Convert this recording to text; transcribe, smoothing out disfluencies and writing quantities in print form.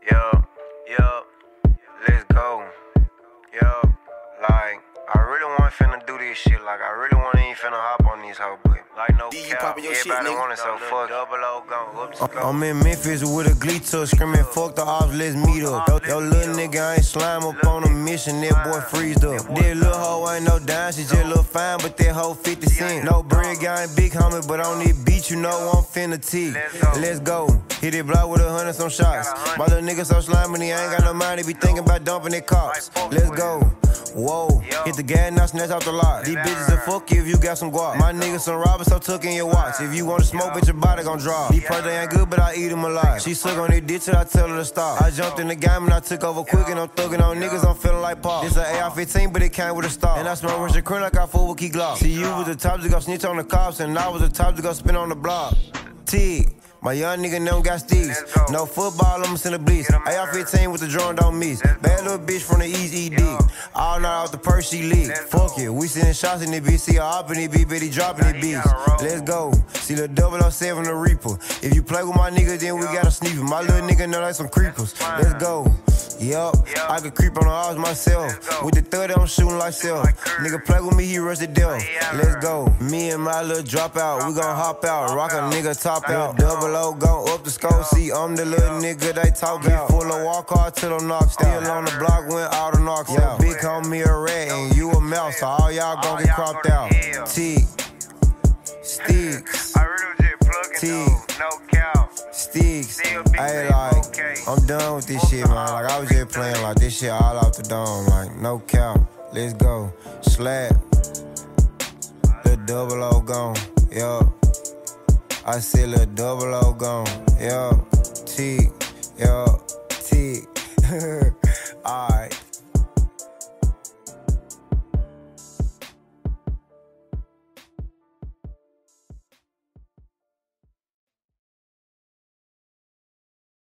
Yup, yup, let's go. Yup, like, I really want finna do this shit. Like, I really want ain't finna hop on these hoes, but like, no cap, everybody want it, so fuck. Double O gon' up to go. I'm in Memphis with a glee tuck, screaming, fuck the ops, let's meet up. Yo, little nigga ain't slime up on a mission, that boy freezed up. That little hoe ain't no dime, she just look fine, but that hoe 50 cent. No bread, guy ain't big homie, but on this beat, you know I'm finna tee. Let's go. Hit it block with 100 some shots. My little nigga so slimy, he ain't got no mind, he be thinking about dumping their cops. Let's go. Whoa, hit the gas, now snatch out the lot. These bitches will fuck you if you got some guap. My niggas some robbers, so tuck in your watch. If you wanna smoke, bitch, your body gon' drop. These perks, they ain't good, but I eat them alive. She suck on this dick till I tell her to stop. I jumped in the game and I took over quick and I'm thugging on niggas, I'm feeling like Pop. This a AR-15, but it came with a star. And I smell Russian cream like I fool with Key Glock. See, you was the top to go snitch on the cops, and I was the top to go spin on the block. Tig. My young nigga never got sticks. No football, I'ma send a blitz. AR-15 with the drone, don't miss. Bad little bitch from the East, eat dick. All night out the purse, she lit. Fuck it, we sending shots in the bitch. See her up in the bitch, but he dropping the bitch. Let's go. See the 007 the Reaper. If you play with my nigga, then we gotta sneak him. My little nigga know like some creepers. Let's go. Yup, I could creep on the odds myself. With the 30, I'm shooting like self. Nigga play with me, he rush the death. Let's go. Me and my little dropout, we gon' hop out. Rock a nigga top out. Double O gon' up the scope. See, I'm the little nigga they talk about. Full of walk hard till I'm knocked out. Still on the block when all the knocks out. Big homie a rat and you a mouse, so all y'all gon' get cropped out. T, sticks. T, no cap. Sticks. Hey, like, I'm done with this shit, man. Like, I was just playing like this shit all off the dome. Like, no cap. Let's go. Slap. The 0 gone. Yup. I said the 0 gone. Yup. T. Yup. T. Alright.